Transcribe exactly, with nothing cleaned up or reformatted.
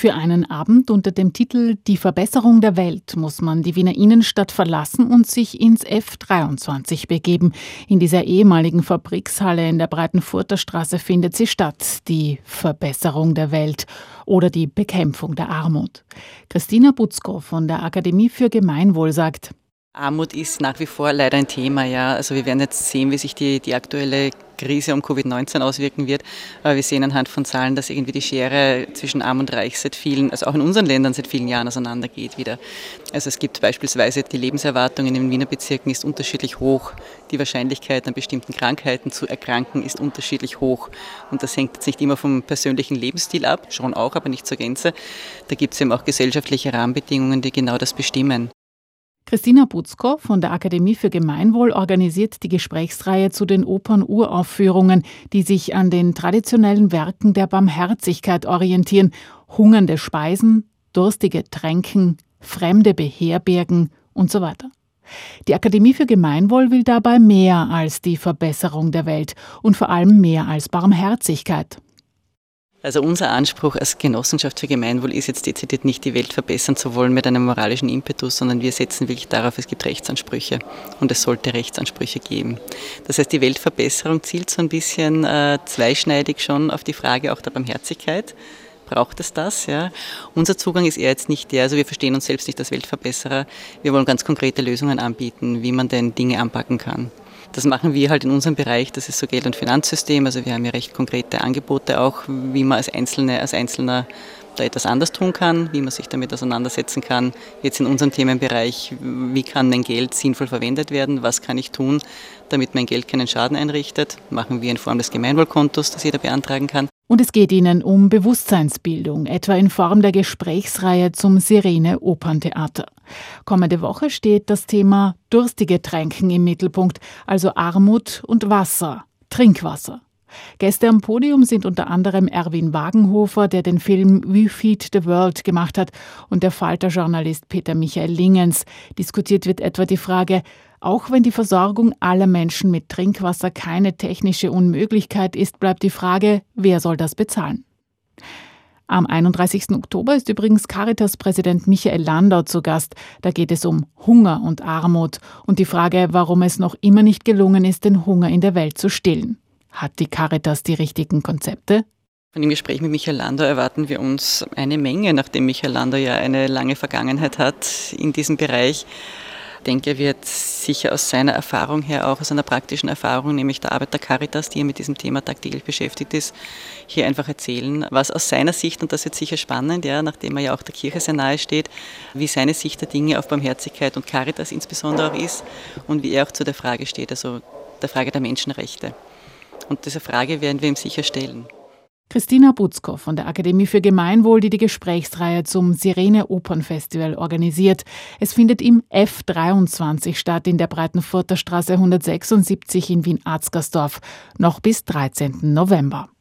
Für einen Abend unter dem Titel »Die Verbesserung der Welt« muss man die Wiener Innenstadt verlassen und sich ins F dreiundzwanzig begeben. In dieser ehemaligen Fabrikshalle in der Breitenfurter Straße findet sie statt, die Verbesserung der Welt oder die Bekämpfung der Armut. Christina Butzko von der Akademie für Gemeinwohl sagt: Armut ist nach wie vor leider ein Thema, ja. Also wir werden jetzt sehen, wie sich die, die aktuelle Krise um Covid neunzehn auswirken wird. Aber wir sehen anhand von Zahlen, dass irgendwie die Schere zwischen Arm und Reich seit vielen, also auch in unseren Ländern seit vielen Jahren auseinandergeht wieder. Also es gibt beispielsweise die Lebenserwartung in den Wiener Bezirken ist unterschiedlich hoch. Die Wahrscheinlichkeit an bestimmten Krankheiten zu erkranken ist unterschiedlich hoch. Und das hängt jetzt nicht immer vom persönlichen Lebensstil ab, schon auch, aber nicht zur Gänze. Da gibt es eben auch gesellschaftliche Rahmenbedingungen, die genau das bestimmen. Christina Butzko von der Akademie für Gemeinwohl organisiert die Gesprächsreihe zu den Opernuraufführungen, die sich an den traditionellen Werken der Barmherzigkeit orientieren. Hungernde Speisen, durstige tränken, Fremde beherbergen und so weiter. Die Akademie für Gemeinwohl will dabei mehr als die Verbesserung der Welt und vor allem mehr als Barmherzigkeit. Also unser Anspruch als Genossenschaft für Gemeinwohl ist jetzt dezidiert nicht, die Welt verbessern zu wollen mit einem moralischen Impetus, sondern wir setzen wirklich darauf, es gibt Rechtsansprüche und es sollte Rechtsansprüche geben. Das heißt, die Weltverbesserung zielt so ein bisschen äh, zweischneidig schon auf die Frage auch der Barmherzigkeit. Braucht es das? Ja? Unser Zugang ist eher jetzt nicht der, also wir verstehen uns selbst nicht als Weltverbesserer, wir wollen ganz konkrete Lösungen anbieten, wie man denn Dinge anpacken kann. Das machen wir halt in unserem Bereich, das ist so Geld- und Finanzsystem, also wir haben ja recht konkrete Angebote auch, wie man als Einzelne, als Einzelner da etwas anders tun kann, wie man sich damit auseinandersetzen kann. Jetzt in unserem Themenbereich, wie kann mein Geld sinnvoll verwendet werden, was kann ich tun, damit mein Geld keinen Schaden einrichtet, machen wir in Form des Gemeinwohlkontos, das jeder beantragen kann. Und es geht ihnen um Bewusstseinsbildung, etwa in Form der Gesprächsreihe zum Sirene Operntheater. Kommende Woche steht das Thema durstige Tränken im Mittelpunkt, also Armut und Wasser, Trinkwasser. Gäste am Podium sind unter anderem Erwin Wagenhofer, der den Film We Feed the World gemacht hat, und der Falter-Journalist Peter Michael Lingens. Diskutiert wird etwa die Frage: Auch wenn die Versorgung aller Menschen mit Trinkwasser keine technische Unmöglichkeit ist, bleibt die Frage, wer soll das bezahlen? Am einunddreißigsten Oktober ist übrigens Caritas-Präsident Michael Landau zu Gast. Da geht es um Hunger und Armut und die Frage, warum es noch immer nicht gelungen ist, den Hunger in der Welt zu stillen. Hat die Caritas die richtigen Konzepte? Von dem Gespräch mit Michael Landau erwarten wir uns eine Menge, nachdem Michael Landau ja eine lange Vergangenheit hat in diesem Bereich. Ich denke, er wird sicher aus seiner Erfahrung her, auch aus einer praktischen Erfahrung, nämlich der Arbeit der Caritas, die ja mit diesem Thema tagtäglich beschäftigt ist, hier einfach erzählen, was aus seiner Sicht, und das wird sicher spannend, ja, nachdem er ja auch der Kirche sehr nahe steht, wie seine Sicht der Dinge auf Barmherzigkeit und Caritas insbesondere auch ist und wie er auch zu der Frage steht, also der Frage der Menschenrechte. Und diese Frage werden wir ihm sicher stellen. Christina Butzko von der Akademie für Gemeinwohl, die die Gesprächsreihe zum Sirene Opernfestival organisiert. Es findet im F dreiundzwanzig statt, in der Breitenfurter Straße hundertsechsundsiebzig in Wien-Arzgersdorf, noch bis dreizehnten November.